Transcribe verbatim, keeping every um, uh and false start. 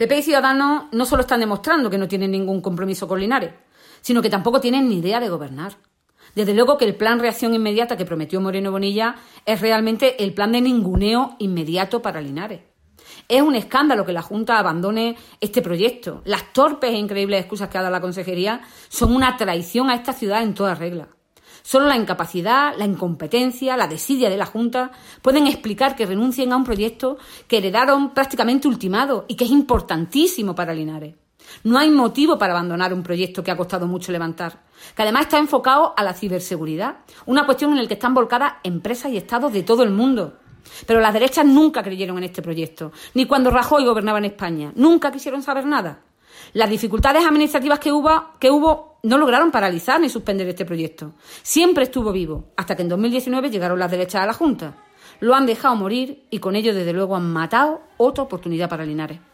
P P y Ciudadanos no solo están demostrando que no tienen ningún compromiso con Linares, sino que tampoco tienen ni idea de gobernar. Desde luego que el plan reacción inmediata que prometió Moreno Bonilla es realmente el plan de ninguneo inmediato para Linares. Es un escándalo que la Junta abandone este proyecto. Las torpes e increíbles excusas que ha dado la Consejería son una traición a esta ciudad en toda regla. Solo la incapacidad, la incompetencia, la desidia de la Junta pueden explicar que renuncien a un proyecto que heredaron prácticamente ultimado y que es importantísimo para Linares. No hay motivo para abandonar un proyecto que ha costado mucho levantar, que además está enfocado a la ciberseguridad, una cuestión en la que están volcadas empresas y estados de todo el mundo. Pero las derechas nunca creyeron en este proyecto, ni cuando Rajoy gobernaba en España. Nunca quisieron saber nada. Las dificultades administrativas que hubo, que hubo no lograron paralizar ni suspender este proyecto. Siempre estuvo vivo, hasta que en dos mil diecinueve llegaron las derechas a la Junta. Lo han dejado morir y con ello, desde luego, han matado otra oportunidad para Linares.